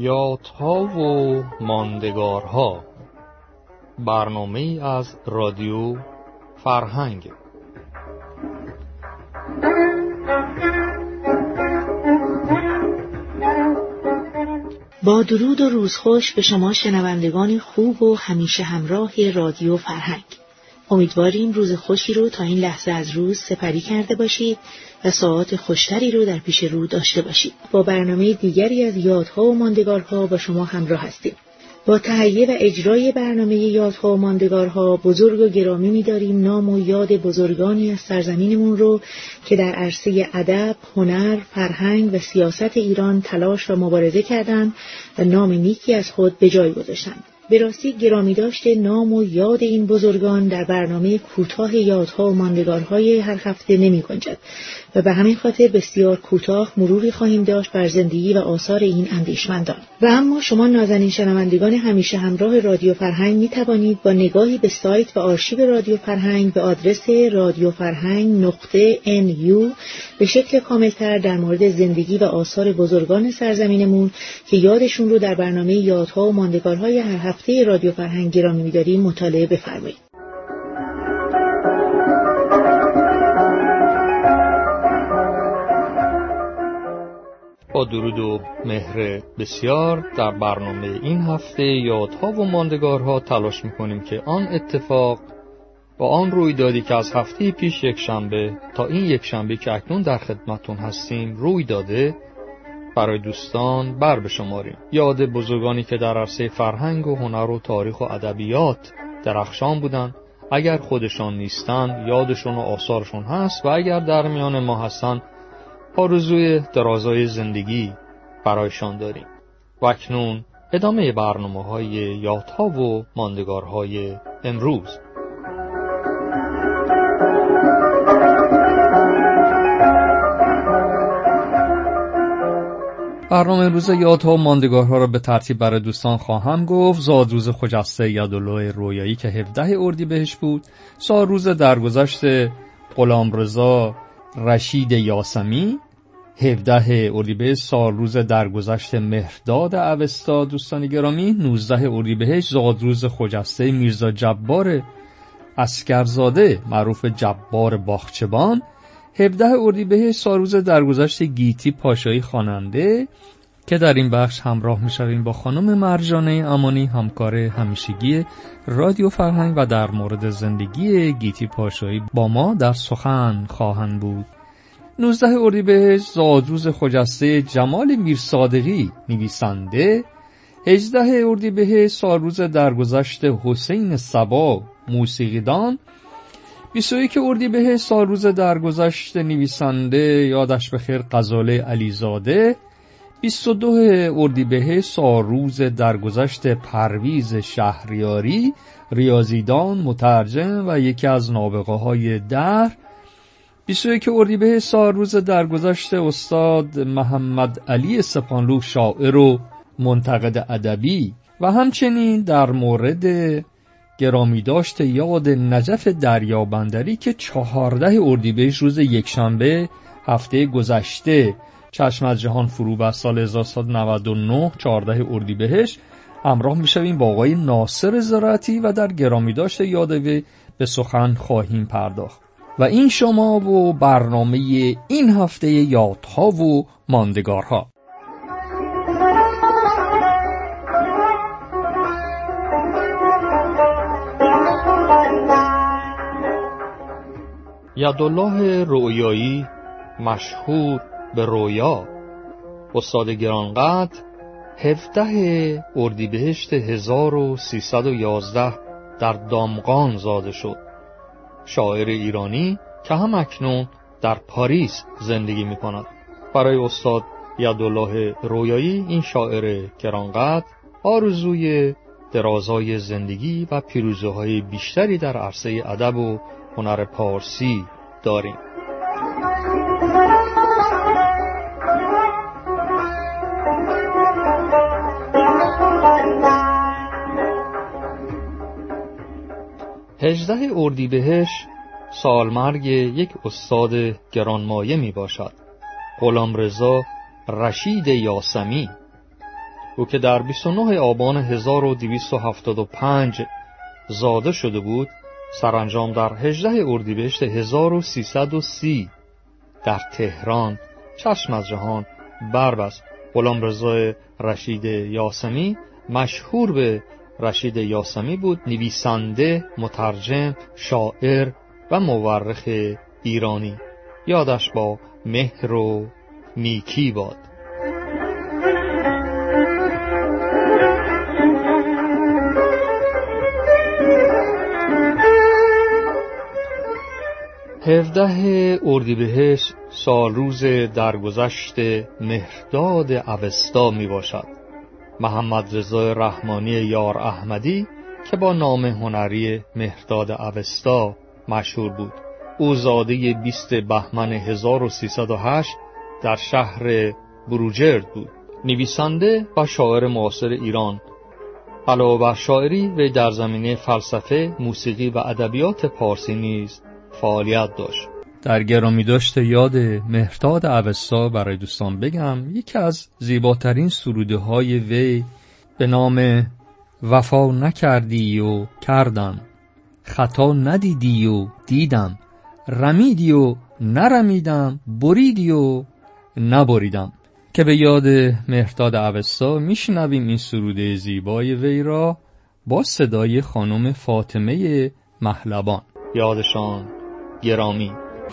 یادها و ماندگارها، برنامه‌ای از رادیو فرهنگ. با درود و روز خوش به شما شنوندگان خوب و همیشه همراه رادیو فرهنگ. امیدواریم روز خوشی رو تا این لحظه از روز سپری کرده باشید و ساعات خوشتری رو در پیش رو داشته باشید. با برنامه دیگری از یادها و ماندگارها با شما همراه هستیم. با تهیه و اجرای برنامه یادها و ماندگارها بزرگ و گرامی می‌داریم نام و یاد بزرگانی از سرزمینمون رو که در عرصه ادب، هنر، فرهنگ و سیاست ایران تلاش و مبارزه کردند و نام نیکی از خود به جای گذاشتند. به راستی گرامی داشته نام و یاد این بزرگان در برنامه کوتاه یادها و ماندگارهای هر هفته نمی‌گنجد و به همین خاطر بسیار کوتاه مروری خواهیم داشت بر زندگی و آثار این اندیشمندان. و اما شما نازنین شنوندگان همیشه همراه رادیو فرهنگ می توانید با نگاهی به سایت و آرشیو رادیو فرهنگ به آدرس radioffarhang.nu به شکل کاملتر در مورد زندگی و آثار بزرگان سرزمینمون که یادشون رو در برنامه یادها و ماندگارهای هر هفته رادیو فرهنگ گرامی می‌داریم مطالعه بفرمایید. با درود و مهر بسیار در برنامه این هفته یادها و ماندگارها تلاش می‌کنیم که آن اتفاق با آن رویدادی که از هفته پیش یک شنبه تا این یک شنبه که اکنون در خدمتتون هستیم روی داده برای دوستان بر بشماریم. یاد بزرگانی که در عرصه فرهنگ و هنر و تاریخ و ادبیات درخشان بودن، اگر خودشان نیستن یادشون و آثارشون هست و اگر در میان ما هستن آرزوی درازای زندگی برایشان داریم. و اکنون ادامه برنامه‌های یادها و ماندگارهای امروز. برنامه امروز یادها و ماندگارها را به ترتیب برای دوستان خواهم گفت. زادروز خجسته یدالله رویایی که 17 اردیبهشت بود، زادروز درگذشت غلامرضا رشید یاسمی 17 اردیبهشت، سالروز درگذشت مهرداد اوستا. دوستان گرامی 19 اردیبهشت زادروز خجسته میرزا جبار اسکرزاده معروف جبار باغچبان. 17 اردیبهشت سالروز درگذشت گیتی پاشایی خواننده که در این بخش همراه می‌شویم با خانم مرجانه امانی همکار همیشگی رادیو فرهنگ و در مورد زندگی گیتی پاشایی با ما در سخن خواهند بود. 19 اردیبهشت زادروز خجسته جمال میرصادقی نویسنده. 18 اردیبهشت سالروز درگذشت حسین صبا موسیقیدان. 21 اردیبهشت سالروز درگذشت نویسنده یادش بخیر غزاله علیزاده. 22 اردیبهشت سالروز درگذشت پرویز شهریاری ریاضیدان، مترجم و یکی از نابغه‌های دهر. 21 اردیبهشت سالروز درگذشت استاد محمد علی سپانلو شاعر و منتقد ادبی. و همچنین در مورد گرامی داشت یاد نجف دریابندری که 14 اردیبهشت روز یکشنبه هفته گذشته چشم از جهان فرو بست. سال 1399 14 اردیبهشت همراه میشویم با آقای ناصر زراعتی و در گرامی داشت یاد وی به سخن خواهیم پرداخت. و این شما و برنامه این هفته یادها و ماندگارها. یدالله رویایی مشهور به رویا، استاد گرانقدر 17 اردیبهشت 1311 در دامغان زاده شد. شاعر ایرانی که هم اکنون در پاریس زندگی می کند. برای استاد یدالله رویایی این شاعر گرانقدر آرزوی درازای زندگی و پیروزی‌های بیشتری در عرصه ادب و هنر پارسی داریم. هجده اردیبهشت سالمرگ یک استاد گرانمایه می باشد، غلامرضا رشید یاسمی. او که در 29 آبان 1275 زاده شده بود، سرانجام در 18 اردیبهشت 1330 در تهران چشم از جهان بربست. غلامرضا رشید یاسمی، مشهور به رشید یاسمی بود، نویسنده، مترجم، شاعر و مورخ ایرانی. یادش با مهر و نیکی باد. هفده اردیبهشت سالروز درگذشت مهرداد اوستا می باشد. محمد رضا رحمانی یار احمدی که با نام هنری مهرداد اوستا مشهور بود، او زاده 20 بهمن 1308 در شهر بروجرد بود. نویسنده و شاعر معاصر ایران. علاوه بر شاعری، وی در زمینه فلسفه، موسیقی و ادبیات پارسی نیز فعالیت داشت. در گرامی داشت یاد مهرداد اوستا برای دوستان بگم یکی از زیباترین سروده های وی به نام وفا نکردی و کردم، خطا ندیدی و دیدم، رمیدی و نرمیدم، بریدی و نبریدم، که به یاد مهرداد اوستا میشنویم این سروده زیبای وی را با صدای خانم فاطمه مهلبان. یادشان گرامی.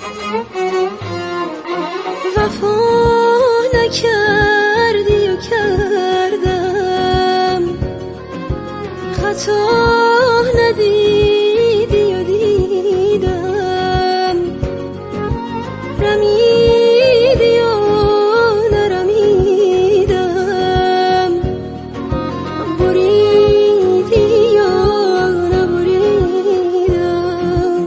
وفا نکردی و کردم، خطا ندیدی و دیدم، رمیدی و نرمیدم، بریدی و نبریدم.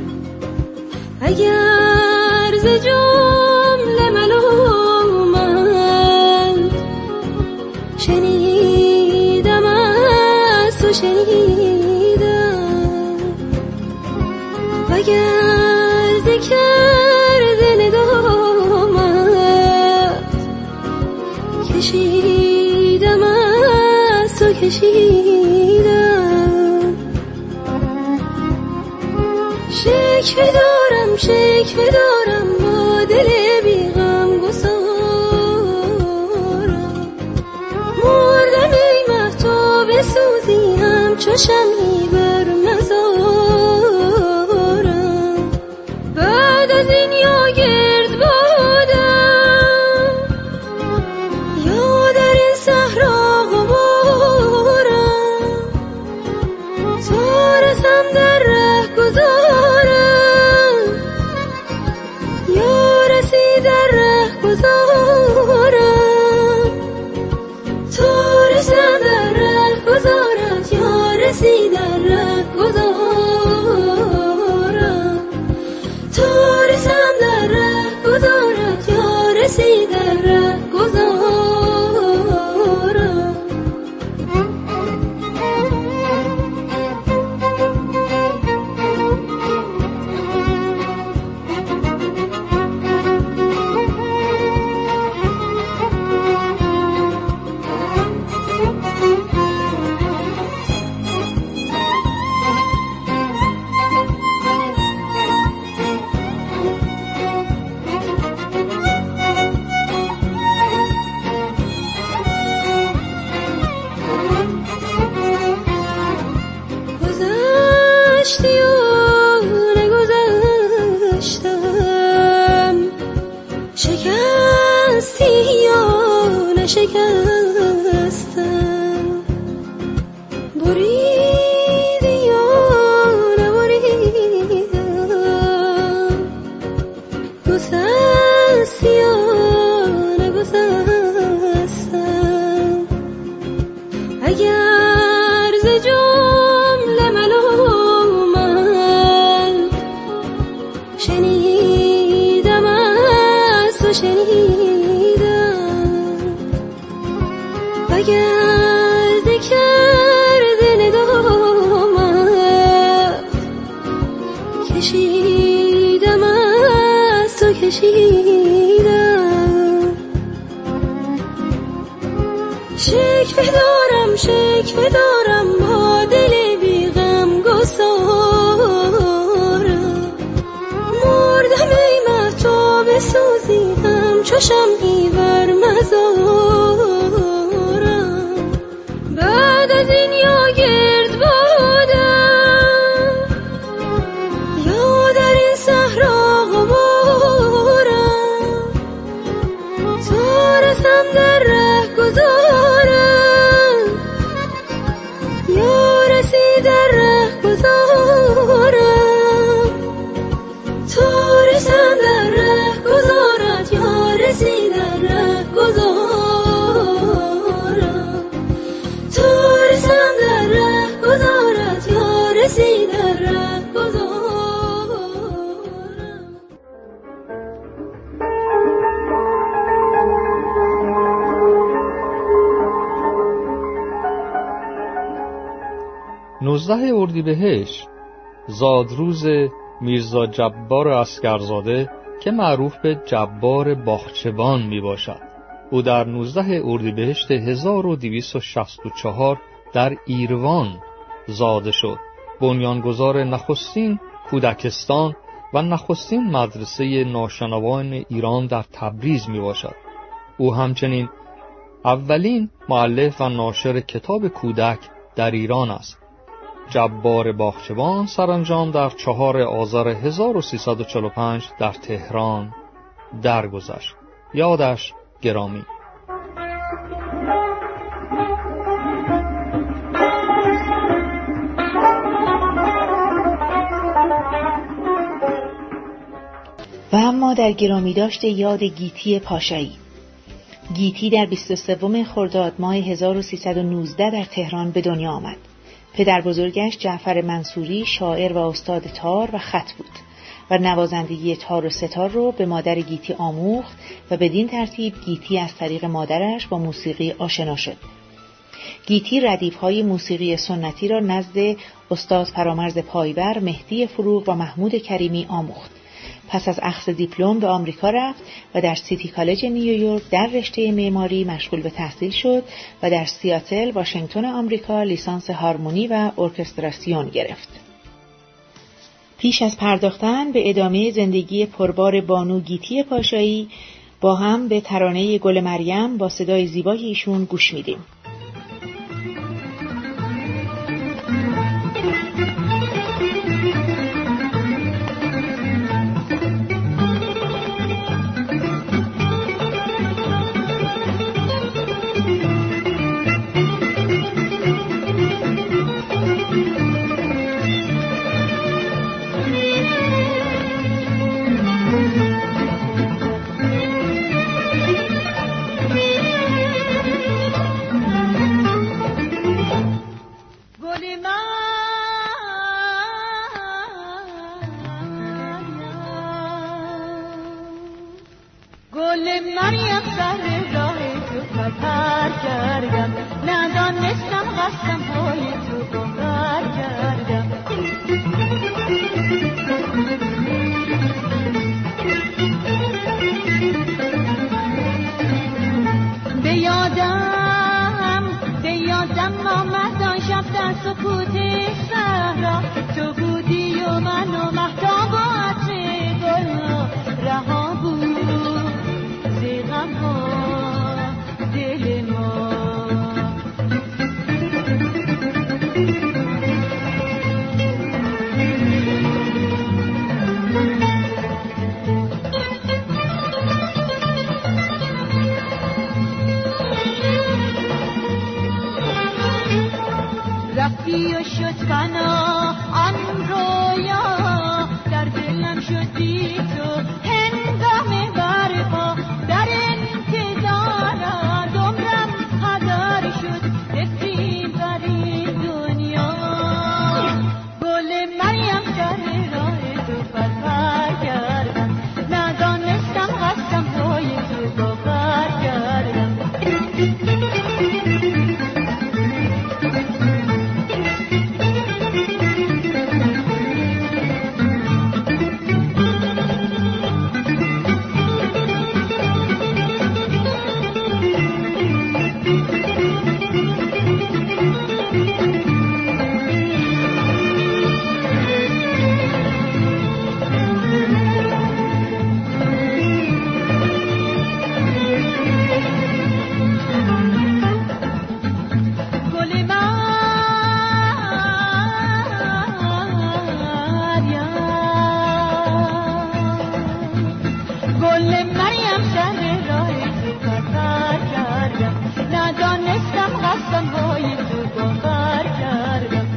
اگر ز جمله ملامت شنیدم از تو شنیدم، وگر ز کرده ندامت کشیدم از تو کشیدم. شکوه دارم با دل بی غم گسارم، مردم ای مهتاب سوزی همچو شمعی بر مزارم. بعد از این یا گرد بادم یا در این صحرا غبارم، تا رسم در ره گذارم یا رسی در ره گذارم، تا رسم در ره گذارم یا رسی در ره گذارم، تا رسم در ره گذارم یا رسی در ره گذارم. گذشتی و نگذشتم، شکستی یا نشکستم، بریدی یا نبریدم، گسستی یا نگسستم. اگر ز جمله ملامت شنیدم از تو شنیدم، وگر ز کرده ندامت کشیدم از تو کشیدم. شکوه دارم با دل بی غم گسارم. مردم ای مهتاب بسوزیدم چو شمعی بر مزارم. بعد از این یا گرد بادم یا در این صحرا غبارم، تا رسم در ره گذارم یا رسی در ره گذارم، تا رسم در ره گذارد یا رسی در ره گذارم، تا رسم در ره گذارد یا رسی در ره گذارم. 19 اردیبهشت زادروز میرزا جبار عسکرزاده که معروف به جبار باغچبان می باشد. او در 19 اردیبهشت 1264 در ایروان زاده شد. بنیانگذار نخستین کودکستان و نخستین مدرسه ناشنوان ایران در تبریز می باشد. او همچنین اولین مؤلف و ناشر کتاب کودک در ایران است. جبار باغچبان سرانجام در 4 آذر 1345 در تهران درگذشت. یادش گرامی. و اما در گرامی داشت یاد گیتی پاشایی. گیتی در 23 خرداد ماه 1319 در تهران به دنیا آمد. پدر بزرگش جعفر منصوری شاعر و استاد تار و خط بود و نوازندگی تار و ستار رو به مادر گیتی آموخت و بدین ترتیب گیتی از طریق مادرش با موسیقی آشنا شد. گیتی ردیف‌های موسیقی سنتی را نزد استاد فرامرز پایور، مهدی فروغ و محمود کریمی آموخت. پس از اخذ دیپلم به آمریکا رفت و در سیتی کالج نیویورک در رشته معماری مشغول به تحصیل شد و در سیاتل، واشنگتن آمریکا لیسانس هارمونی و ارکستراسیون گرفت. پیش از پرداختن به ادامه زندگی پربار بانو گیتی پاشایی، با هم به ترانه گل مریم با صدای زیبای ایشون گوش میدیم. رفتی و شد فنا آن رویا کردم، ندانستم قصدم های تو باور کردم.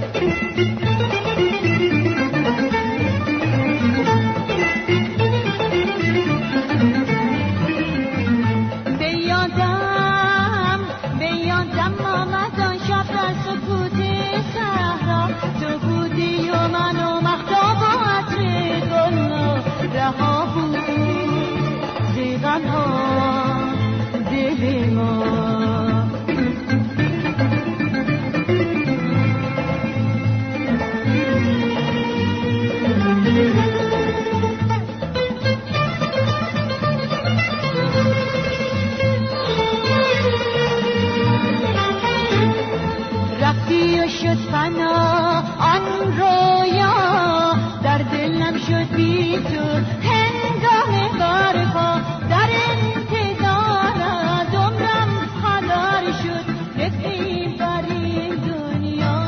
بیادم آمد آن شب در سکوت صحرا، تو بودی و من و مهتاب و عطر گلنا، رها بود زیغن ها دل ما. رفتی و شد فنا آن رویا، در دلم شد بی تو هنگام برپا، در انتظارت عمرم خدار شد، رفتیم بر این دنیا.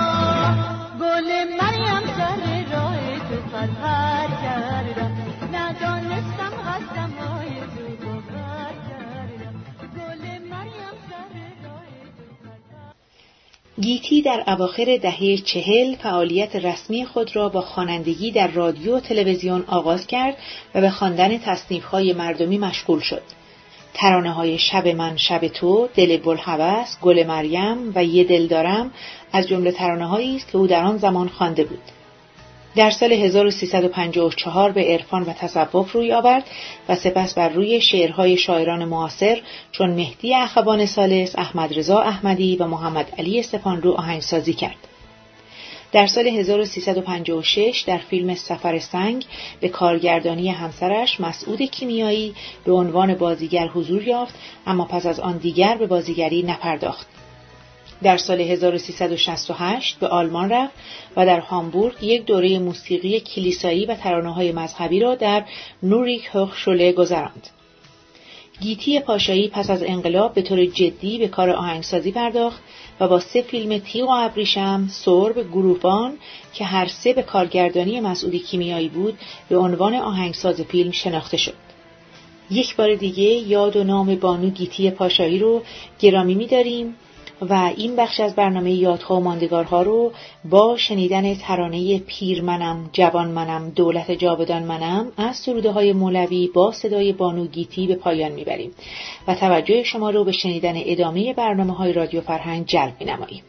گل مریم سر راه تو پرپر کردم، ندانستم قصدم های تو باور کردم. گل مریم سر راه تو پرپر. گیتی در اواخر دهه 40 فعالیت رسمی خود را با خوانندگی در رادیو و تلویزیون آغاز کرد و به خواندن تصنیف‌های مردمی مشغول شد. ترانه‌های شب من شب تو، دل بوالهوس، گل مریم و یه دل دارم از جمله ترانه‌هایی است که او در آن زمان خوانده بود. در سال 1354 به عرفان و تصوف روی آورد و سپس بر روی شعرهای شاعران معاصر چون مهدی اخوان ثالث، احمد رضا احمدی و محمد علی استفانرو آهنگسازی کرد. در سال 1356 در فیلم سفر سنگ به کارگردانی همسرش مسعود کیمیایی به عنوان بازیگر حضور یافت، اما پس از آن دیگر به بازیگری نپرداخت. در سال 1368 به آلمان رفت و در هامبورگ یک دوره موسیقی کلیسایی و ترانه‌های مذهبی را در نوریک هوخشوله گذراند. گیتی پاشایی پس از انقلاب به طور جدی به کار آهنگسازی پرداخت و با 3 فیلم تیغ و ابریشم، سرب، گروهبان که هر 3 به کارگردانی مسعود کیمیایی بود به عنوان آهنگساز فیلم شناخته شد. یک بار دیگه یاد و نام بانو گیتی پاشایی رو گرامی می‌داریم و این بخش از برنامه یادها و ماندگارها رو با شنیدن ترانه پیر منم، جوان منم، دولت جاودان منم از سروده‌های مولوی با صدای بانو گیتی به پایان میبریم و توجه شما رو به شنیدن ادامه برنامه‌های رادیو فرهنگ جلب می‌نماییم.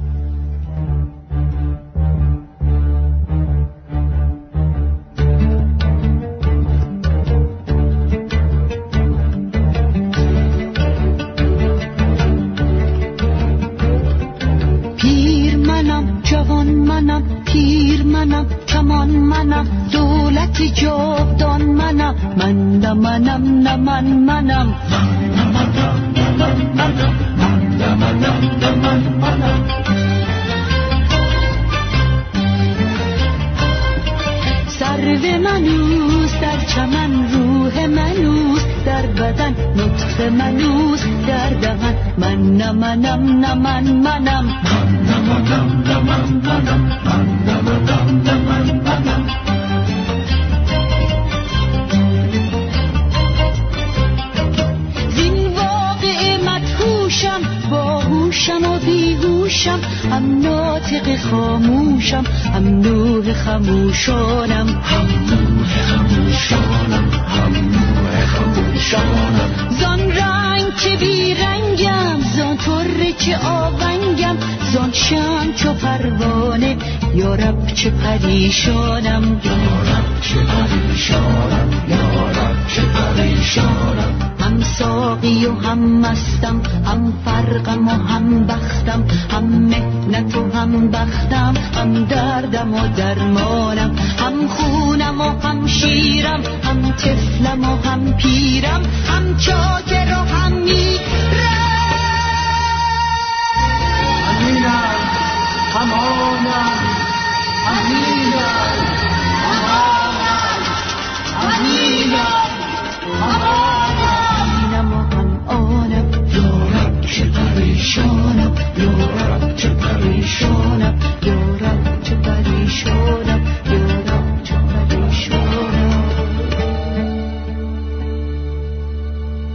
جوان منم، پیر منم، کمان منم، دولت جاودان منم، من نه منم نه من منم، سرو منوس در چمن، روح منوس در بدن، نطق منوس در دهن، من نه منم نه من منم، زین واقع مدهوشم، باهوشم و بیهوشم، هم ناطق خاموشم، هم نوح خموشانم، هم نوح خموشانم، هم نوح خموشانم، زان رنگ که بی رنگم، زان طره چه آونگم، زان شم چو پروانه، یا رب چه پریشانم، یا رب چه پریشانم، یا رب چه پریشانم، هم ساقی و هم مستم، هم فرقم و هم بختم، هم مهنت و هم بختم، هم دردم و درمانم، هم خونم و هم شیرم، هم طفلم و هم پیرم، هم چاکر و هم میرم، امینم همانم، امینم همانم، امینم همانم و هم آنم، یا رب چه پریشانم، یا رب چه پریشانم، یا رب چه پریشانم، یا رب چه پریشانم.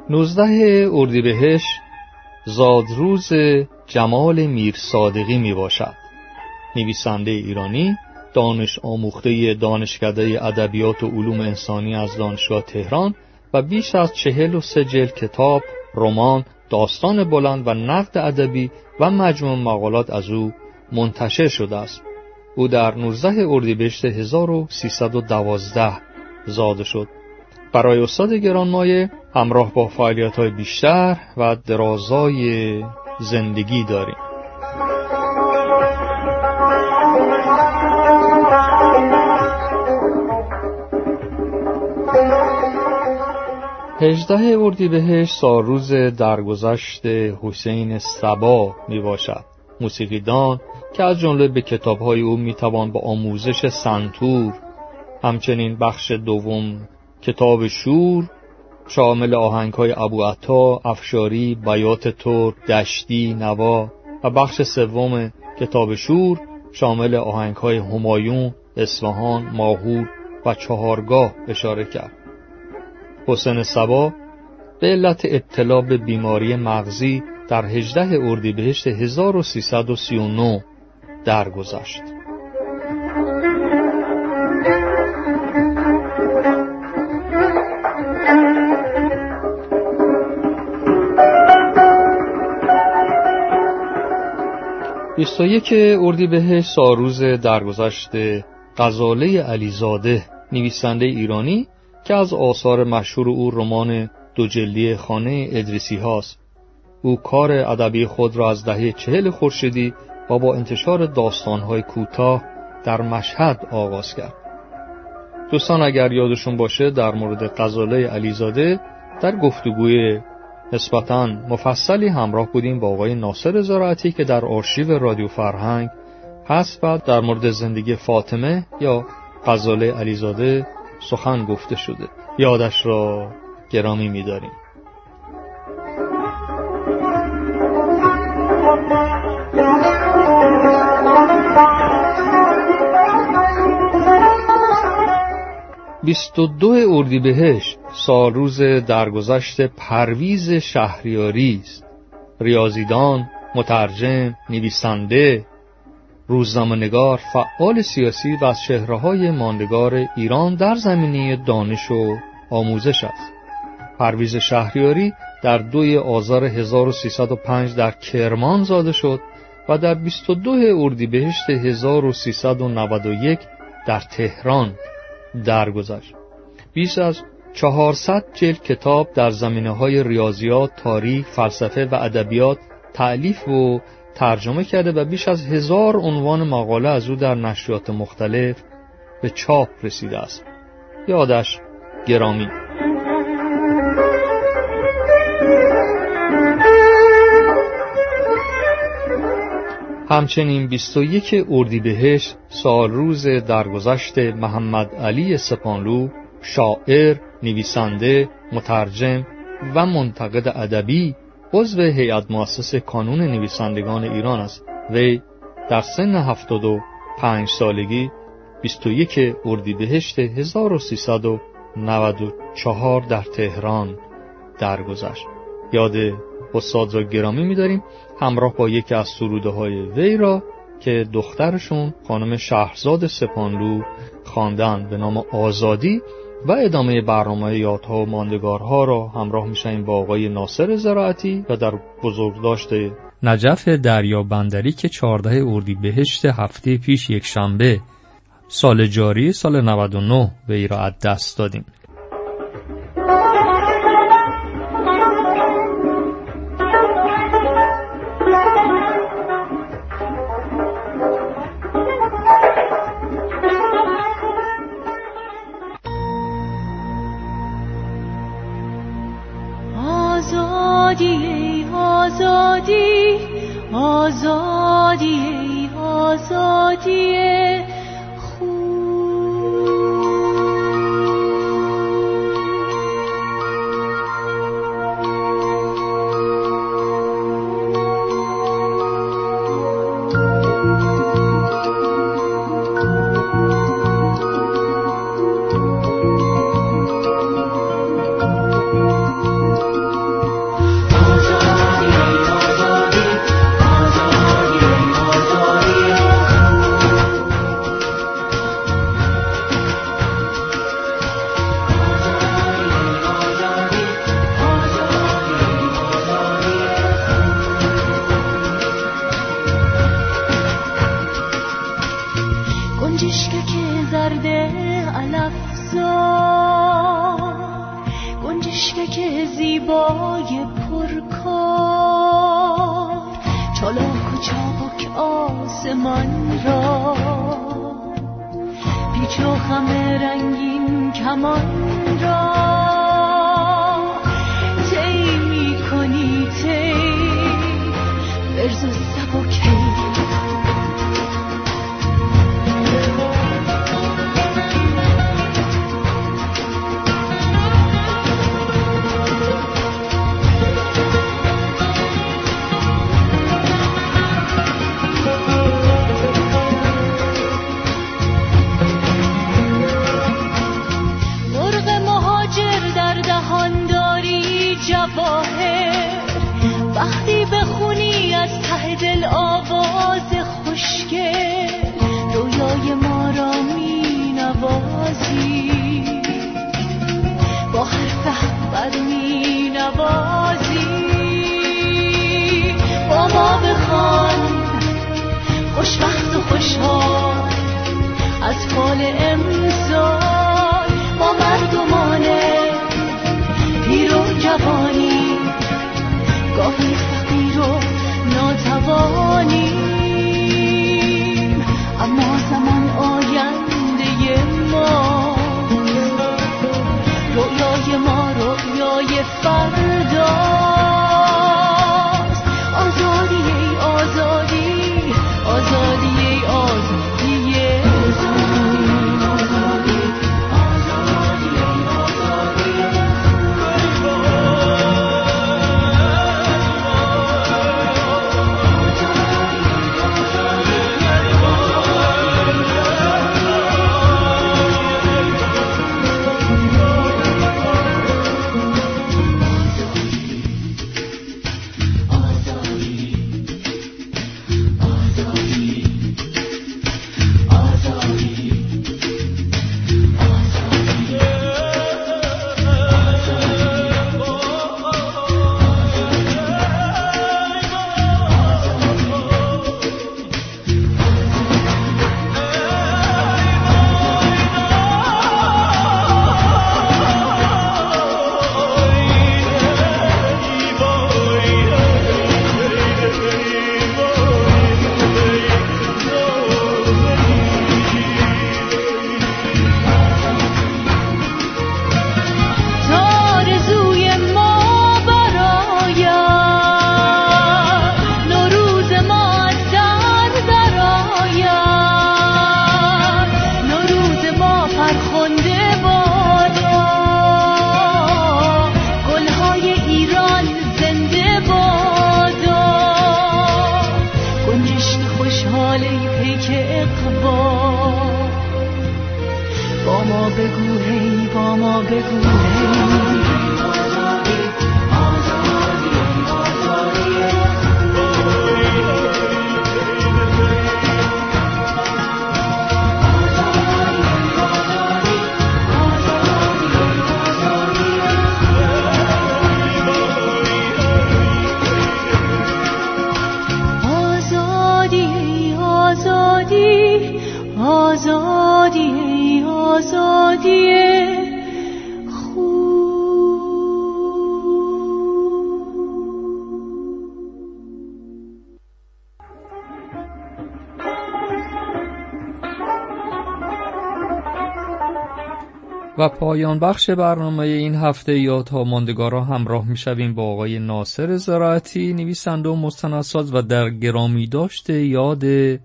19 اردیبهشت زادروز جمال میرصادقی می باشد. نویسنده ایرانی، دانش آموخته دانشکده ادبیات و علوم انسانی از دانشگاه تهران و بیش از 43 جلد کتاب، رمان، داستان بلند و نقد ادبی و مجموع مقالات از او منتشر شده است. او در 19 اردیبهشت 1312 زاده شد. برای استاد گرانمایه همراه با فعالیت‌های بیشتر و درازای زندگی داریم. هجده اردیبهشت سالروز درگذشت حسین صبا می باشد. موسیقیدان که از جمله به کتاب‌های او میتوان با آموزش سنتور، همچنین بخش دوم کتاب شور شامل آهنگ‌های ابوعطا، افشاری، بیات ترک، دشتی، نوا و بخش سوم کتاب شور شامل آهنگ‌های همایون، اصفهان، ماهور و چهارگاه اشاره کرد. حسین صبا به علت ابتلا به بیماری مغزی در 18 اردیبهشت 1339 درگذشت. بیست اردیبهشت سالروز درگذشت غزاله علیزاده، نویسنده ایرانی که از آثار مشهور او رمان دوجلدی خانه ادریسی هاست. او کار ادبی خود را از دهه 40 خورشیدی و با انتشار داستان‌های کوتاه در مشهد آغاز کرد. دوستان اگر یادشون باشه در مورد غزاله علیزاده در گفتگوی نسبتاً مفصلی همراه بودیم با آقای ناصر زراعتی که در آرشیو رادیو فرهنگ هست و در مورد زندگی فاطمه یا غزاله علیزاده سخن گفته شده. یادش را گرامی می‌داریم. بیست و دو اردیبهشت سالروز درگذشت پرویز شهریاری است. ریاضیدان، مترجم، نویسنده، روزنامه‌نگار، فعال سیاسی و از چهره‌های ماندگار ایران در زمینه دانش و آموزش است. پرویز شهریاری در 2 آذر 1305 در کرمان زاده شد و در 22 اردیبهشت 1391 در تهران درگذشت. بیش از 400 جلد کتاب در زمینه‌های ریاضیات، تاریخ، فلسفه و ادبیات تألیف و ترجمه کرده و بیش از 1000 عنوان مقاله از او در نشریات مختلف به چاپ رسیده است. یادش گرامی. همچنین 21 اردیبهشت سالروز درگذشت محمد علی سپانلو، شاعر، نویسنده، مترجم و منتقد ادبی، عضو هیئت مؤسسه کانون نویسندگان ایران است. وی در سن 75 سالگی 21 اردیبهشت 1394 در تهران درگذشت. یاد استاد را گرامی می‌داریم همراه با یکی از سروده‌های وی را که دخترشون خانم شهرزاد سپانلو خواندن به نام آزادی و ادامه برنامه یادها و ماندگارها را همراه می‌شیم با آقای ناصر زراعتی و در بزرگداشت نجف دریابندری که 14 اردیبهشت هفته پیش یک شنبه سال جاری سال 99 وی را از دست دادیم. گنجشکک زرده علفزار، گنجشکک زیبای پرکار، چالاک و چابک آسمان را، پیچ و خم رنگین کمان را طی می‌کنی طی برز و سبکی. وقتی بخونی از ته دل آواز خوشگل، رویای ما را می نوازی، با حرف احبر می نوازی. با ما بخوان خوشبخت و خوشحال از فال امسال، با مردمان پیر و جوانی، گاهی فقیر و ناتوانیم، اما زمان آینده ما، رویای ما رویای فرداست. آزادی ای آزادی، آزادی ای آزادی، و پایان بخش برنامه این هفته یادها ماندگارا همراه می‌شویم با آقای ناصر زراعتی، نویسنده و مستندساز و در گرامی داشته یاد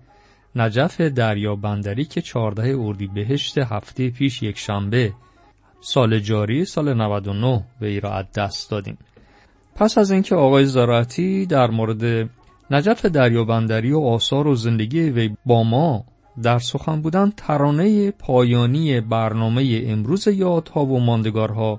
نجف دریابندری که 14 اردیبهشت هفته پیش یک شنبه سال جاری سال 99 وی را از دست دادیم. پس از اینکه آقای زراعتی در مورد نجف دریابندری و آثار و زندگی وی با ما در سخن بودن، ترانه پایانی برنامه امروز یادها و ماندگارها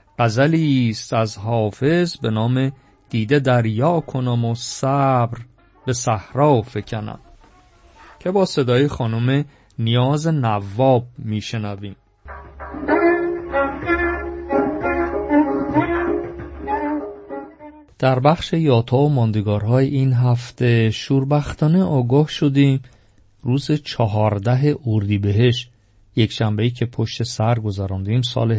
غزلی است از حافظ به نام دیده دریا کنم و صبر به صحرا فکنم که با صدای خانم نیاز نواب میشنویم. در بخش یادها و ماندگارهای این هفته شوربختانه آگاه شدیم روز 14 اردیبهشت، یک شنبه‌ای که پشت سر گذراندیم، سال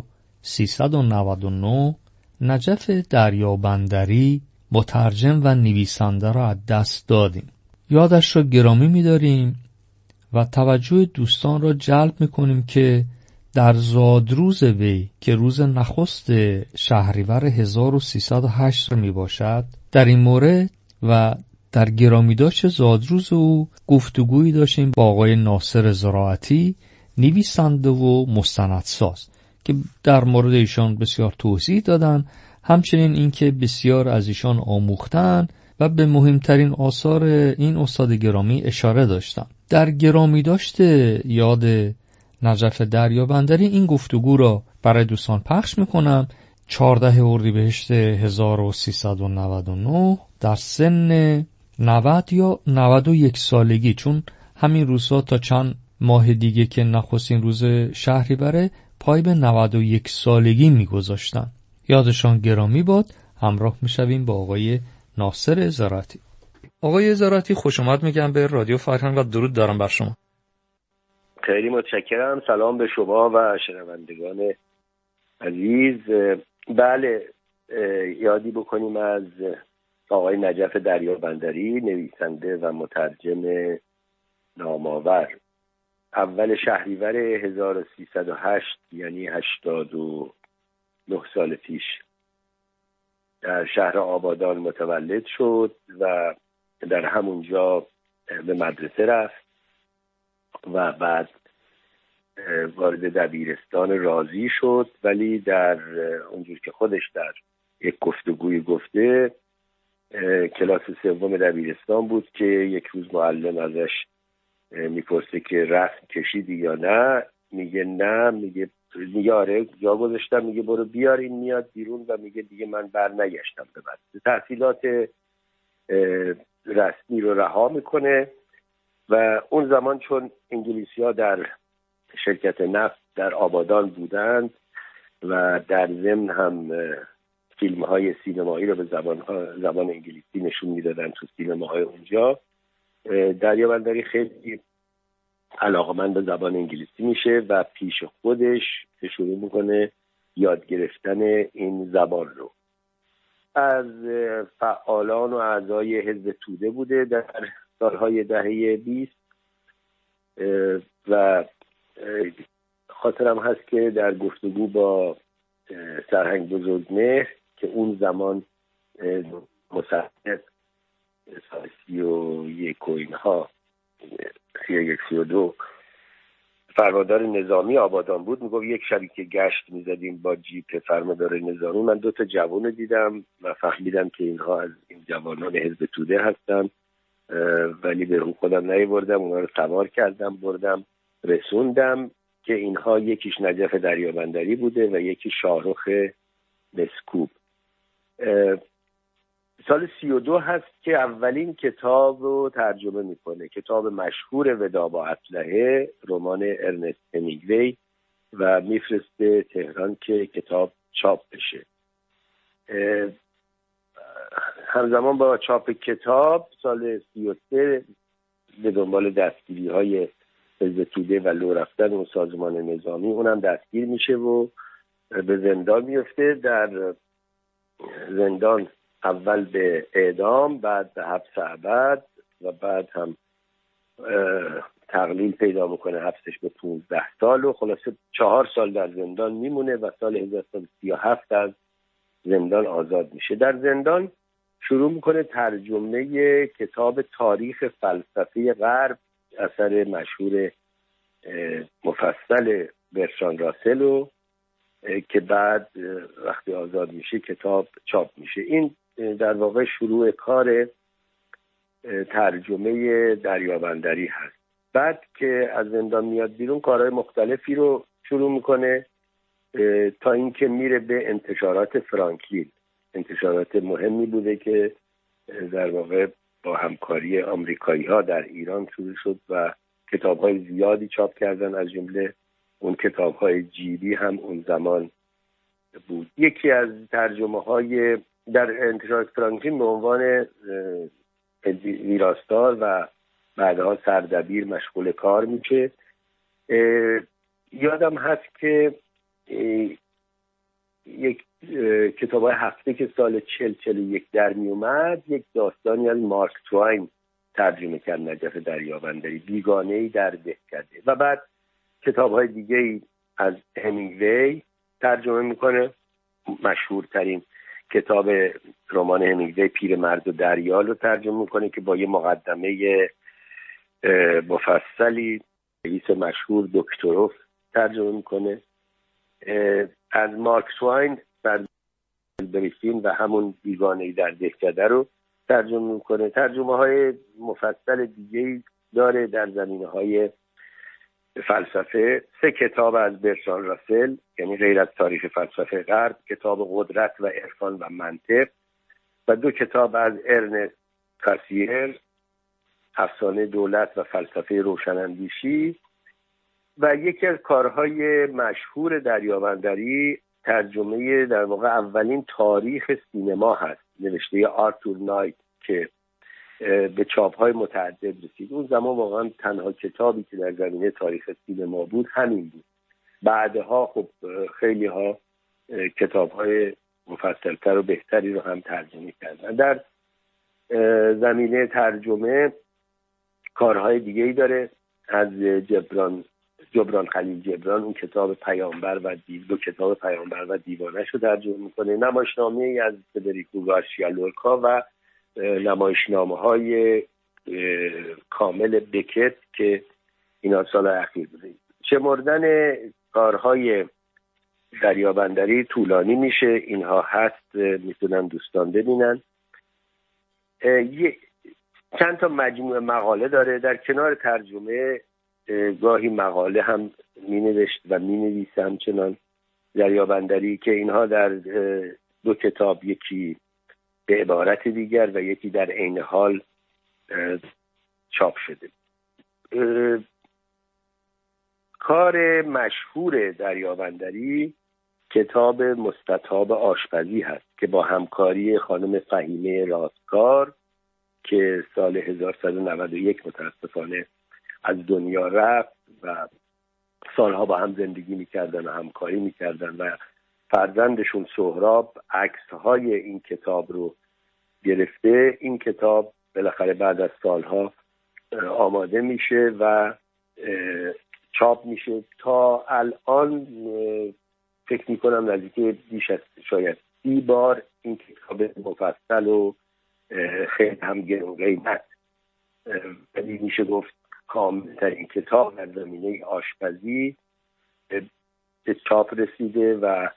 1399، نجف دریابندری مترجم و نویسنده را از دست دادیم. یادش را گرامی می‌داریم و توجه دوستان را جلب می‌کنیم که در زادروز وی که روز نخست شهریور 1308 می باشد، در این مورد و در گرامیداشت زادروز او گفتگویی داشتیم با آقای ناصر زراعتی، نویسنده و مستندساز، که در مورد ایشان بسیار توضیح دادن، همچنین اینکه بسیار از ایشان آموختن و به مهمترین آثار این استاد گرامی اشاره داشتن. در گرامیداشت یاد نجف دریابندری این گفتگو را برای دوستان پخش میکنم. 14 اردیبهشت 1399 در سن 90 یا 91 سالگی، چون همین روزها تا چند ماه دیگه که نخستین روز شهریوره پای به 91 سالگی میگذاشتن. یادشان گرامی باد. همراه میشویم با آقای ناصر زراعتی. آقای زراعتی خوش آمد میگم به رادیو فرهنگ و درود دارم بر شما. خیلی متشکرم. سلام به شما و شنوندگان عزیز. بله، یادی بکنیم از آقای نجف دریابندری، نویسنده و مترجم نام‌آور. اول شهریور 1308 یعنی 89 سال پیش در شهر آبادان متولد شد و در همونجا به مدرسه رفت و بعد وارد دبیرستان رازی شد، ولی در اونجور که خودش در یک گفتگوی گفته کلاس سوم دبیرستان بود که یک روز معلم ازش میپرسه که رسم کشیدی یا نه، میگه نه، میگه آره جا گذاشتم، میگه برو بیار این میاد بیرون و میگه دیگه من بر نگشتم به بعد. تحصیلات رسمی رو رها میکنه و اون زمان چون انگلیسی‌ها در شرکت نفت در آبادان بودند و در ضمن هم فیلم‌های سینمایی رو به زبان انگلیسی نشون میدادن تو سینماهای اونجا، دریابندری خیلی علاقه‌مند به زبان انگلیسی میشه و پیش خودش شروع میکنه یاد گرفتن این زبان رو. از فعالان و اعضای حزب توده بوده در سالهای دهه 20 و خاطرم هست که در گفتگو با سرهنگ بزرگمهر که اون زمان مصدق سال 31 و اینها 31-32 فرماندار نظامی آبادان بود، میگفت یک شبی که گشت میزدیم با جیپ فرماندار نظامی، من 2 جوان دیدم و فهمیدم که اینها از این جوانان حزب توده هستن، ولی به اون خودم نیاوردم، اونها رو سوار کردم بردم رسوندم که اینها یکیش نجف دریابندری بوده و یکی شاهرخ مسکوب. سال 32 هست که اولین کتاب رو ترجمه میکنه، کتاب مشهور ودا با اسلحه، رمان ارنست همینگوی، و میفرسته تهران که کتاب چاپ بشه. همزمان با چاپ کتاب سال 33 به دنبال دستگیری های حزب توده و لو رفتن اون سازمان نظامی اونم دستگیر میشه و به زندان میفته. در زندان اول به اعدام، بعد به حبس ابد و بعد هم تقلیل پیدا میکنه حبسش به 15 سال و خلاصه 4 سال در زندان میمونه و سال 1937 از زندان آزاد میشه. در زندان شروع میکنه ترجمه کتاب تاریخ فلسفه غرب، اثر مشهور مفصل برتراند راسل، که بعد وقتی آزاد میشه کتاب چاپ میشه. این در واقع شروع کار ترجمه دریابندری هست. بعد که از زندان میاد بیرون کارهای مختلفی رو شروع میکنه تا اینکه میره به انتشارات فرانکلین. انتشارات مهمی بوده که در واقع با همکاری آمریکایی ها در ایران شروع شد و کتاب‌های زیادی چاپ کردن، از جمله اون کتاب‌های جیبی هم اون زمان بود. یکی از ترجمه‌های در انتشارات فرانکلین به عنوان ویراستار و بعدها سردبیر مشغول کار میشه. یادم هست که یک کتاب‌های هفته که سال 40-41 در می اومد، یک داستانی از مارک تواین ترجمه کرد نجف دریابندری، بیگانه‌ای در دهکده، و بعد کتاب‌های دیگه‌ای از همینگوی ترجمه میکنه. مشهورترین کتاب رمان همینگوی پیرمرد و دریا رو ترجمه میکنه که با یه مقدمه مفصلی رئیس مشهور دکتروف ترجمه میکنه. از مارک تواین در بریفین و همون بیگانه‌ای در دهکده رو ترجمه میکنه. ترجمه های مفصل دیگه‌ای داره در زمینه‌های فلسفه. 3 کتاب از برتراند راسل، یعنی غیر از تاریخ فلسفه غرب، کتاب قدرت و عرفان و منطق، و 2 کتاب از ارنست کاسیر، افسانه دولت و فلسفه روشناندیشی. و یکی از کارهای مشهور دریابندری ترجمه در واقع اولین تاریخ سینما هست، نوشته آرتور نایت که به چاپ‌های متعدد رسید. اون زمان واقعا تنها کتابی که در زمینه تاریخ سینما بود همین بود. بعدها خب خیلی ها کتاب‌های مفصل‌تر و بهتری رو هم ترجمه کردن. در زمینه ترجمه کارهای دیگه‌ای داره از جبران خلیل جبران. اون کتاب پیامبر و 2 کتاب پیامبر و دیوانه‌اش رو ترجمه میکنه. نمایشنامه‌ای از فدریکو گارسیا لورکا و نمایشنامه‌های کامل بکت که اینا سال اخیر بوده. شمردن کارهای دریابندری طولانی میشه. اینها هست، میتونن دوستان ببینن. چند تا مجموعه مقاله داره. در کنار ترجمه گاهی مقاله هم مینوشت و مینویسه همچنان دریابندری، که اینها در 2 کتاب، یکی به عبارت دیگر و یکی در عین حال چاپ شده. کار مشهور دریابندری کتاب مستطاب آشپزی هست که با همکاری خانم فهیمه رازکار که سال 1191 متاسفانه از دنیا رفت و سالها با هم زندگی میکردن و همکاری میکردن و فرزندشون سهراب عکس‌های این کتاب رو گرفته. این کتاب بالاخره بعد از سالها آماده میشه و چاپ میشه. تا الان فکر میکنم نزدیک بیش از شاید 30 بار این کتاب مفصل و خیلی هم گران قیمت، ولی میشه گفت کاملترین کتاب در زمینه آشپزی به چاپ رسیده و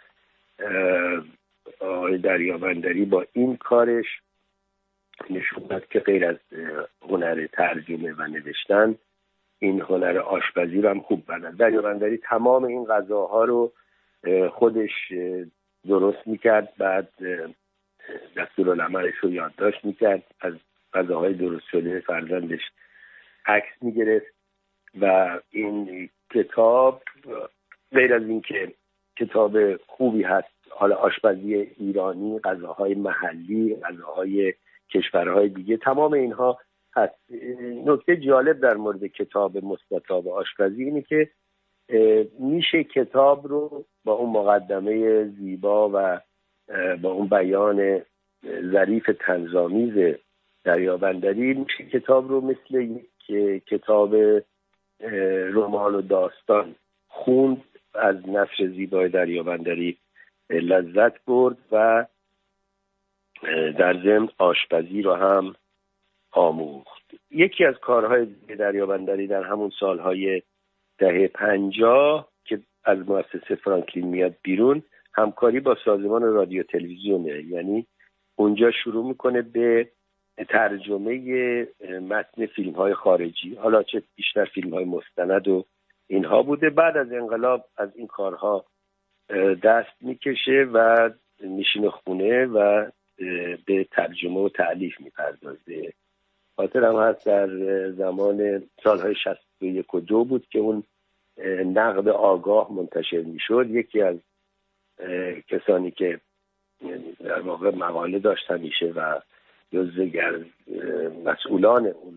آقای دریابندری با این کارش نشون داد که غیر از هنر ترجمه و نوشتن، این هنر آشپزی رو هم خوب بلد. دریابندری تمام این غذاها رو خودش درست میکرد، بعد دستورالعملش رو یادداشت میکرد، از غذاهای درست شده فرزندش عکس میگرفت. و این کتاب غیر از این که کتاب خوبی هست، حالا آشپزی ایرانی، غذاهای محلی، غذاهای کشورهای دیگه، تمام اینها هست. نکته جالب در مورد کتاب مستطاب آشپزی اینه که میشه کتاب رو با اون مقدمه زیبا و با اون بیان ظریف طنزآمیز دریابندری، میشه کتاب رو مثل یک کتاب رمان و داستان خوند، از نثر زیبای دریابندری لذت برد و در ضمن آشپزی رو هم آموخت. یکی از کارهای دریابندری در همون سالهای دهه 50 که از مؤسسه فرانکلین میاد بیرون، همکاری با سازمان رادیو تلویزیونه. یعنی اونجا شروع میکنه به ترجمه متن فیلم های خارجی، حالا چه بیشتر فیلم های مستند و اینها بوده. بعد از انقلاب از این کارها دست میکشه و میشینه خونه و به ترجمه و تألیف میپردازه. خاطرم هست در زمان سالهای 61 و 2 بود که اون نقد آگاه منتشر میشد. یکی از کسانی که در واقع مقاله داشت همیشه و جزو مسئولان اون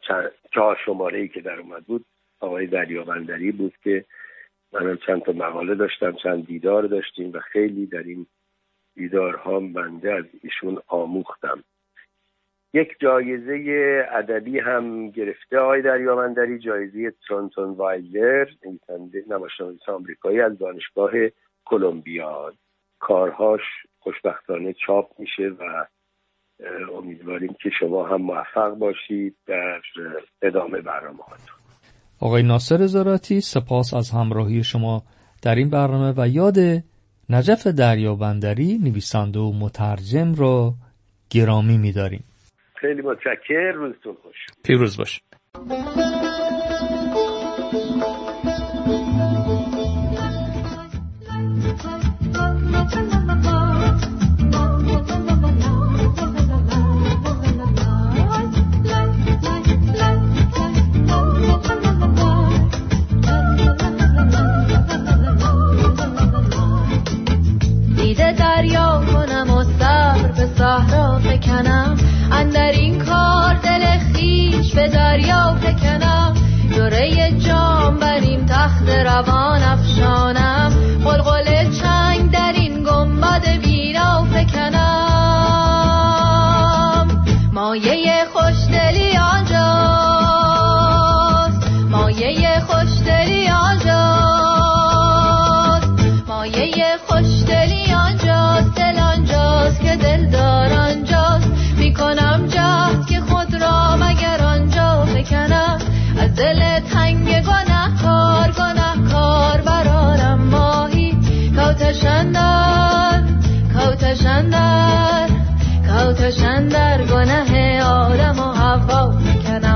4 شماره‌ای که در اومد بود آقای دریابندری بود که منم چند تا مقاله داشتم، چند دیدار داشتیم و خیلی در این دیدارها بنده از ایشون آموختم. یک جایزه ادبی هم گرفته آقای دریابندری، جایزه ترونتون وایلدر، نمایشنامه‌نویس آمریکایی از دانشگاه کلمبیا. کارهاش خوشبختانه چاپ میشه و امیدواریم که شما هم موفق باشید در ادامه برنامه‌هاتون. آقای ناصر زاراتی، سپاس از همراهی شما در این برنامه و یاد نجف دریابندری نویسنده و مترجم را گرامی می‌داریم. خیلی متشکرم. روزتون خوش. پیروز باشید. دیده دریا کنم و صبر به صحرا فکنم، اندر این کار دل خویش به دریا فکنم. جرعه جام بر این تخت روان افشانم، قلقل چنگ در این گنبد ویرا فکنم. مایه خوشدلی آنجاست، مایه خوشدلی آنجاست، مایه خوشدلی آنجاست، دل آنجاست که دلدار آنجاست. میکنم جهد که خود را مگر آنجا فکنم، از دل تنگ گنه‌کار گنه‌کار برارم ماهی. کوتشندر کوتشندر کوتشندر گنه آدم و حوا فکنم.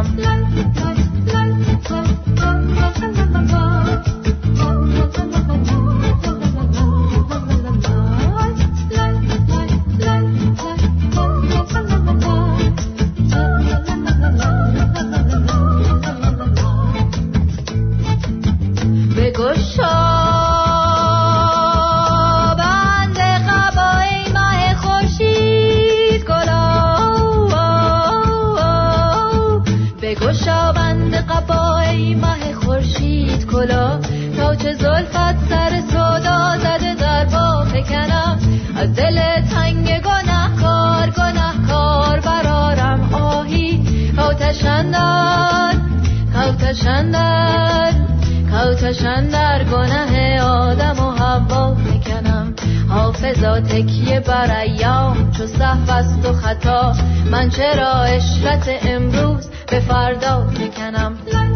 گشابند قبای ماه خورشید کلا، تا چه زلفت سر سودا زده در با فکنم. از دل تنگ گنه‌کار گنه‌کار برارم آهی. کوتشندر کوتشندر کوتشندر گنه آدم و حوا فکنم. حافظا تکیه بر ایام چو سهو است و خطا، من چرا عشرت امروز به فردا فکنم.